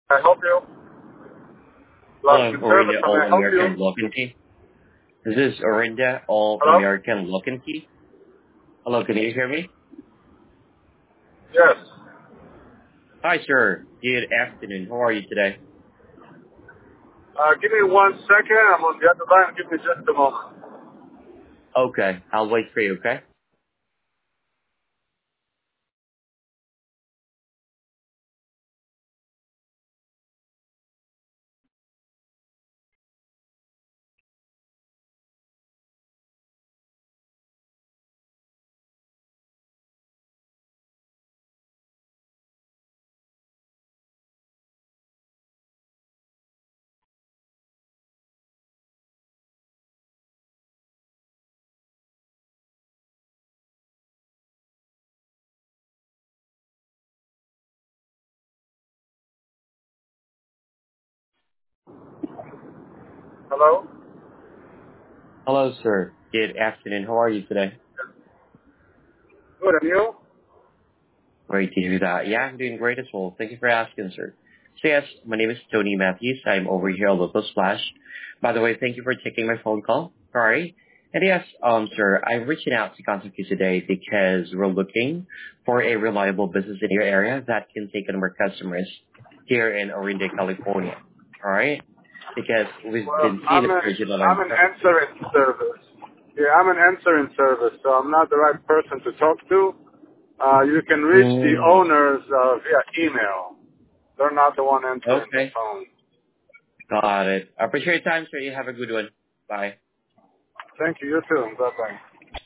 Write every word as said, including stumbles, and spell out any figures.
I help you. Hello, Lockton Service, Orinda how may I All help you? American Lock and Key. This is Orinda All Hello? American Lock and Key. Hello, can you hear me? Yes. Hi, sir. Good afternoon. How are you today? Uh, give me one second. I'm on the other line. Give me just a moment. Okay, I'll wait for you, okay? Hello? Hello, sir. Good afternoon. How are you today? Good, and you? Great to hear that. Yeah, I'm doing great as well. Thank you for asking, sir. So yes, my name is Tony Matthews. I'm over here at Local Splash. By the way, thank you for taking my phone call. All right. And yes, um, sir, I'm reaching out to contact you today because we're looking for a reliable business in your area that can take on more customers here in Orinda, California. All right. Because we've Well, been seeing I'm a an, surge in I'm alarm. an answering service. Yeah, I'm an answering service, so I'm not the right person to talk to. Uh, you can reach the Mm, owners uh, via email. They're not the one answering the okay. phone. Got it. I appreciate your time, sir. You have a good one. Bye. Thank you. You too. Bye-bye.